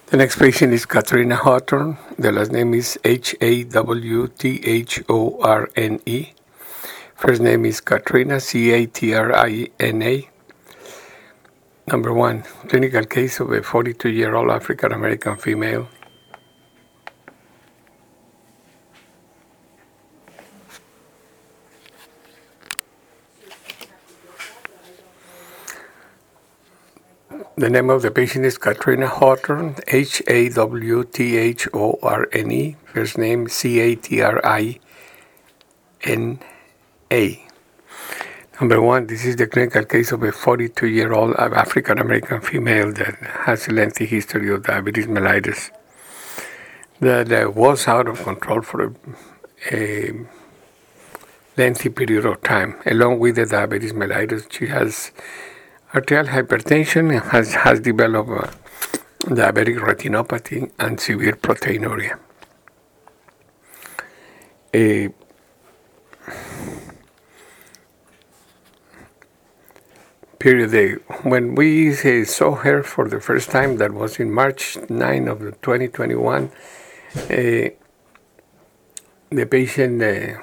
The next patient is Katrina Hawthorne. The last name is Hawthorne. First name is Katrina, Catrina. Number 1, clinical case of a 42-year-old African-American female. The name of the patient is Katrina Hawthorne, Hawthorne. First name Catrina. Number 1, this is the clinical case of a 42-year-old African-American female that has a lengthy history of diabetes mellitus that was out of control for a lengthy period of time. Along with the diabetes mellitus, she has arterial hypertension and has developed diabetic retinopathy and severe proteinuria. When we saw her for the first time, that was in March 9 of 2021, the patient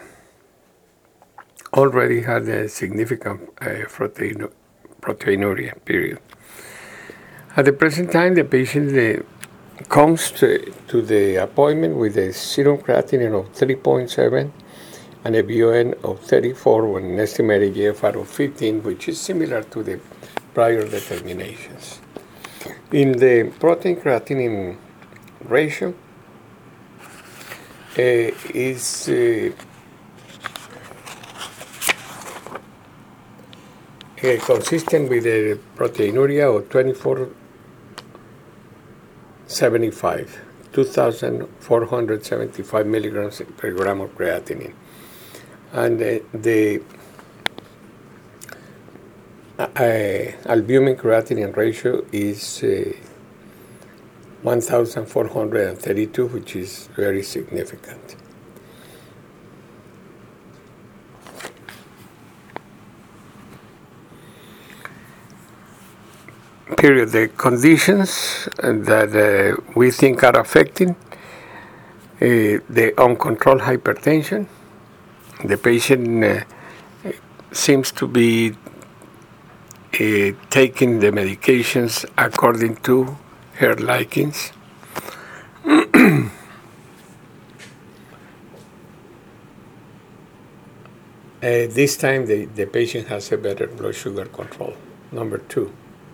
already had a significant proteinuria, period. At the present time, the patient comes to the appointment with a serum creatinine of 3.7 and a BUN of 34 with an estimated GFR of 15, which is similar to the prior determinations. In the protein creatinine ratio is consistent with a proteinuria of 2,475 milligrams per gram of creatinine. And the albumin creatinine ratio is 1,432, which is very significant. Period. The conditions that we think are affecting the uncontrolled hypertension. The patient seems to be taking the medications according to her likings. This time the patient has a better blood sugar control. Number 2.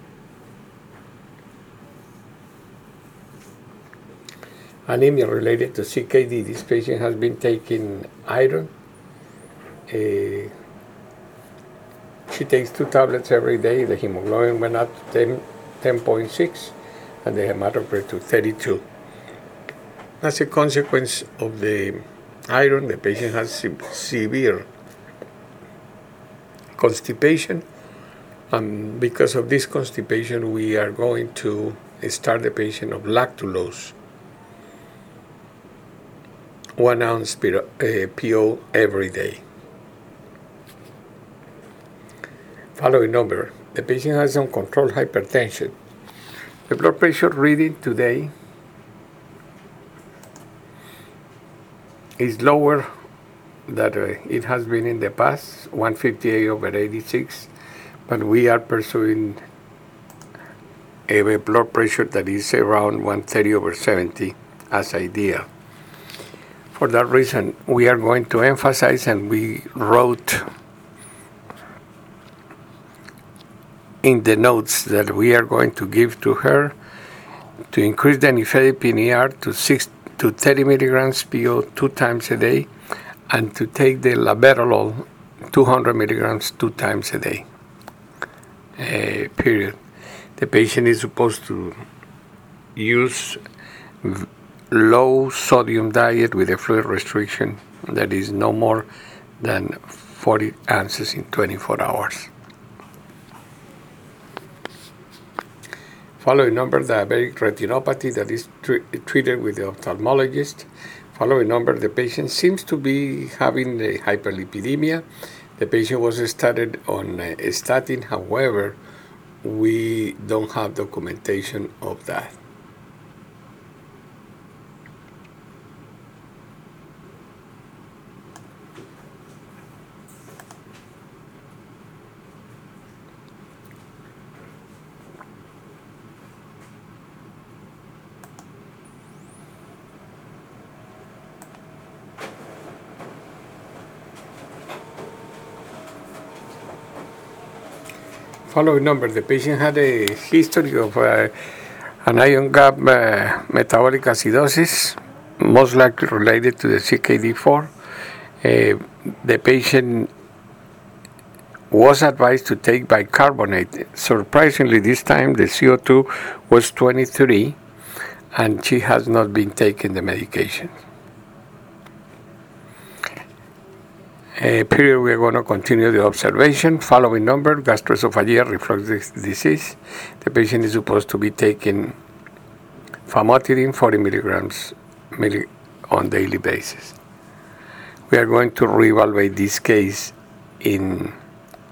Anemia related to CKD. This patient has been taking iron. She takes 2 tablets every day. The hemoglobin went up to 10.6 and the hematocrit to 32. As a consequence of the iron, the patient has severe constipation. And because of this constipation, we are going to start the patient of lactulose. 1 ounce PO every day. Following number, the patient has uncontrolled hypertension. The blood pressure reading today is lower than it has been in the past, 158/86, but we are pursuing a blood pressure that is around 130/70 as ideal. For that reason, we are going to emphasize, and we wrote in the notes that we are going to give to her to increase the nifedipine ER to 30 milligrams PO 2 times a day, and to take the labetalol 200 milligrams 2 times a day. Period. The patient is supposed to use low sodium diet with a fluid restriction that is no more than 40 ounces in 24 hours. Following number, diabetic retinopathy that is treated with the ophthalmologist. Following number, the patient seems to be having a hyperlipidemia. The patient was started on a statin, however, we don't have documentation of that. Following number, the patient had a history of an ion gap metabolic acidosis, most likely related to the CKD4. The patient was advised to take bicarbonate. Surprisingly, this time the CO2 was 23, and she has not been taking the medication. Period, we are going to continue the observation. Following number, gastroesophageal reflux disease. The patient is supposed to be taking famotidine 40 milligrams on daily basis. We are going to reevaluate this case in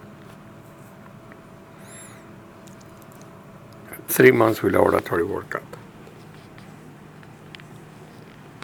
3 months with laboratory workup.